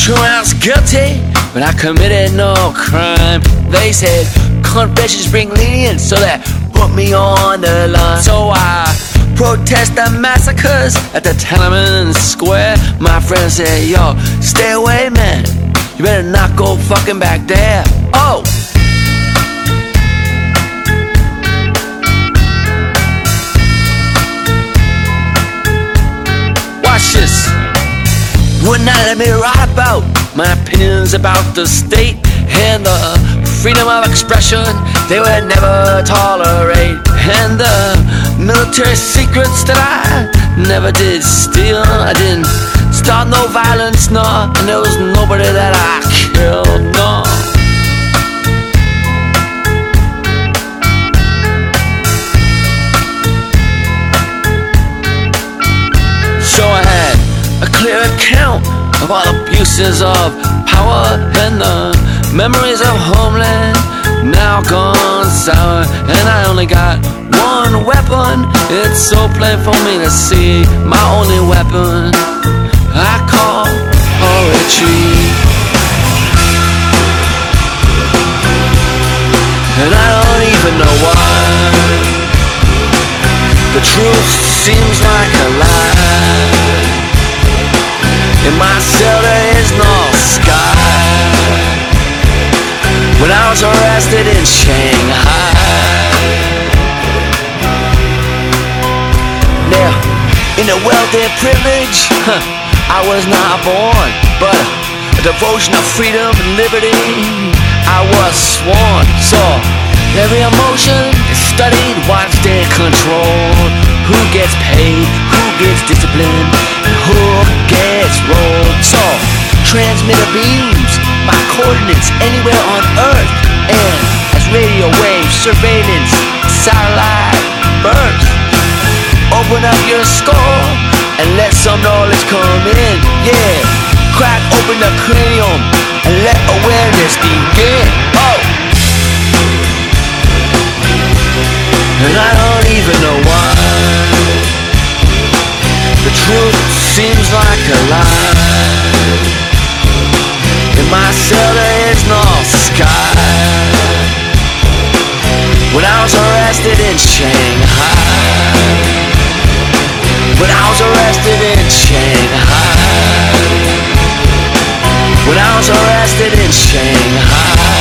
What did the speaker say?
True, I was guilty, but I committed no crime. They said confessions bring lenience, so that put me on the line. So I protest the massacres at the Tiananmen Square. My friend said, yo, stay away, man. You better not go fucking back there. Oh! Watch this. Would not let me write about my opinions about the state and the freedom of expression they would never tolerate, and the military secrets that I never did steal. I didn't start no violence, no, and there was nobody that I killed, no. So I had a clear account of all abuses of power and the memories of homeland now gone sour. And I only got one weapon, it's so plain for me to see. My only weapon I call poetry. And I don't even know why the truth seems like a lie. In my cell there is no sky. When I was arrested in Shanghai, now in the wealth and privilege, I was not born, but a devotion of freedom and liberty I was sworn. So every emotion is studied, watched and controlled. Who gets paid, who gets disciplined, and who gets rolled. So transmitter beams my coordinates anywhere on Earth, and as radio waves, surveillance, satellite burst. Open up your skull and let some knowledge come in. Yeah, crack open the cranium and let awareness begin. Oh, and I don't even know why the truth seems like a lie. In my cell there is no sky. When I was arrested in Shanghai, when I was arrested in Shanghai, when I was arrested in Shanghai.